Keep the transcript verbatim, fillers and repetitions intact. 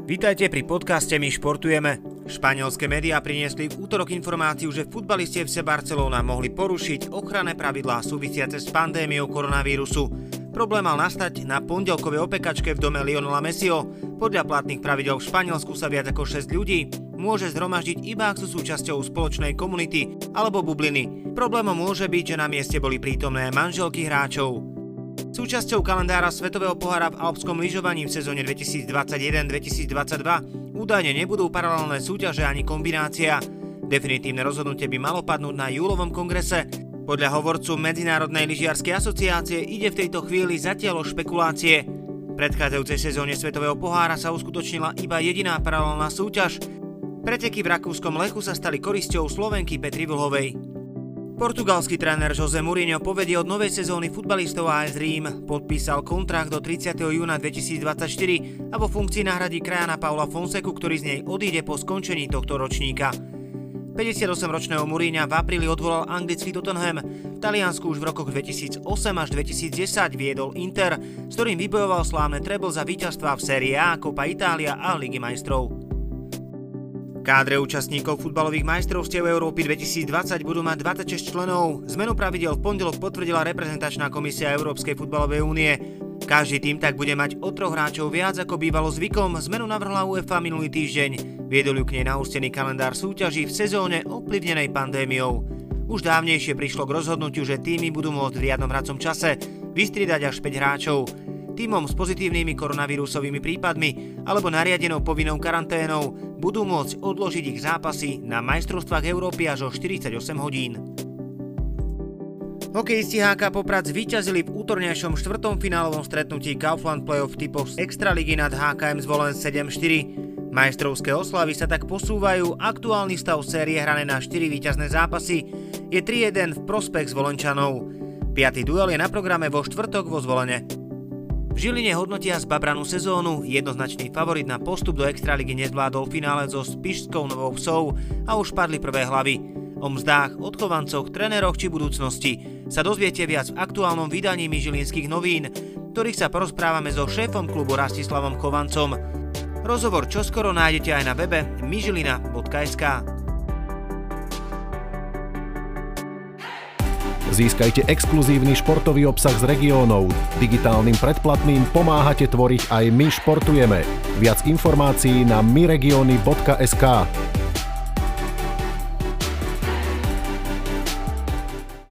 Vítajte pri podcaste My športujeme. Španielské médiá priniesli v útorok informáciu, že futbalisti ef cé Barcelona mohli porušiť ochranné pravidlá súvisiace s pandémiou koronavírusu. Problém mal nastať na pondelkovej opekačke v dome Lionela Messiho. Podľa platných pravidel v Španielsku sa viac ako šesť ľudí môže zhromaždiť iba ak sú súčasťou spoločnej komunity alebo bubliny. Problémom môže byť, že na mieste boli prítomné manželky hráčov. Súčasťou kalendára Svetového pohára v alpskom lyžovaní v sezóne dvetisícdvadsaťjeden dvetisícdvadsaťdva údajne nebudú paralelné súťaže ani kombinácia. Definitívne rozhodnutie by malo padnúť na júlovom kongrese. Podľa hovorcu Medzinárodnej lyžiarskej asociácie ide v tejto chvíli zatiaľ o špekulácie. V predchádzajúcej sezóne Svetového pohára sa uskutočnila iba jediná paralelná súťaž. Preteky v rakúskom Lechu sa stali korisťou Slovenky Petry Vlhovej. Portugalský tréner José Mourinho povedie od novej sezóny futbalistov á es Rím. Podpísal kontrakt do tridsiateho júna dvetisícdvadsaťštyri a vo funkcii nahradí krajana Paula Fonseku, ktorý z nej odíde po skončení tohto ročníka. päťdesiatosemročného Mourinha v apríli odvolal anglický Tottenham. V Taliansku už v rokoch dvetisícosem až dvetisícdesať viedol Inter, s ktorým vybojoval slávne treble za víťazstvá v sérii A, Copa Italia a Ligy majstrov. Kádre účastníkov futbalových majstrovstiev Európy dvetisícdvadsať budú mať dvadsaťšesť členov. Zmenu pravidiel v pondelok potvrdila reprezentačná komisia Európskej futbalovej únie. Každý tým tak bude mať o troch hráčov viac ako bývalo zvykom. Zmenu navrhla UEFA minulý týždeň. Viedol ju k nej nahustený kalendár súťaží v sezóne ovplyvnenej pandémiou. Už dávnejšie prišlo k rozhodnutiu, že týmy budú môcť v riadnom hracom čase vystriedať až päť hráčov. Tímom s pozitívnymi koronavírusovými prípadmi alebo nariadenou povinnou karanténou budú môcť odložiť ich zápasy na majstrovstvách Európy až o štyridsaťosem hodín. Hokejisti há ká Poprad zvíťazili v útorňajšom štvrtom finálovom stretnutí Kaufland Playoff typov z Extraligy nad há ká em Zvolen sedem štyri. Majstrovské oslavy sa tak posúvajú, aktuálny stav série hrané na štyri víťazné zápasy je tri jeden v prospech Zvolenčanov. Piatý duel je na programe vo štvrtok vo Zvolene. V Žiline hodnotia zbabranú sezónu, jednoznačný favorit na postup do Extraligy nezvládol finále so Spišskou Novou Vsou a už padli prvé hlavy. O mzdách, odchovancoch, tréneroch či budúcnosti sa dozviete viac v aktuálnom vydaní Žilinských novín, ktorých sa porozprávame so šéfom klubu Rastislavom Chovancom. Rozhovor čoskoro nájdete aj na webe myžilina bodka es ká. Získajte exkluzívny športový obsah z regiónov. Digitálnym predplatným pomáhate tvoriť aj My športujeme. Viac informácií na myregiony bodka es ká.